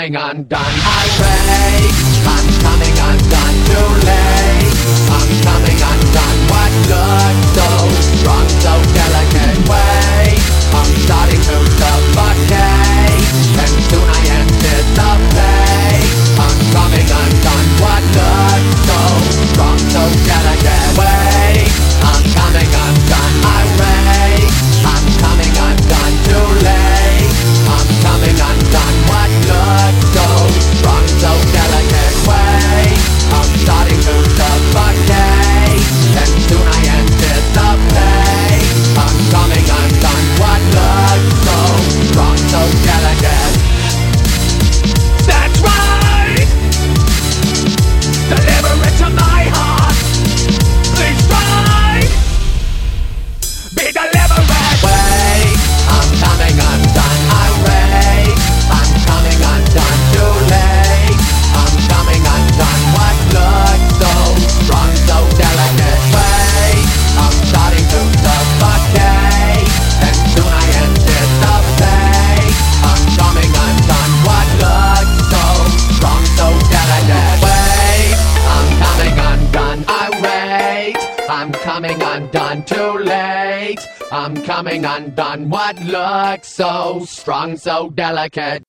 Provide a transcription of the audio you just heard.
coming undone. Irate, I'm coming undone. Too late, I'm coming undone. What looks so strong, so delicate? Wait, I'm starting to suffocate, and soon I anticipate. I'm coming undone. What looks so strong, so delicate? Wait, I'm coming undone. Irate, I'm coming undone. Too late, I'm coming undone. What looks so strong, so delicate? Wait, I'm starting to suffocate, and soon I anticipate. I'm coming undone. What looks so strong, so delicate? That's right! Deliver it to my heart. Please try. Be deliberate. Wait, I'm coming undone. Irate, I'm coming undone. Too late, I'm coming undone. What looks so strong, so delicate? Wait, I'm starting to suffocate, and soon I anticipate. I'm coming undone. What looks so strong, so delicate? Wait, I'm coming undone. Irate, I'm coming undone. Too late, I'm coming undone. What looks so strong, so delicate?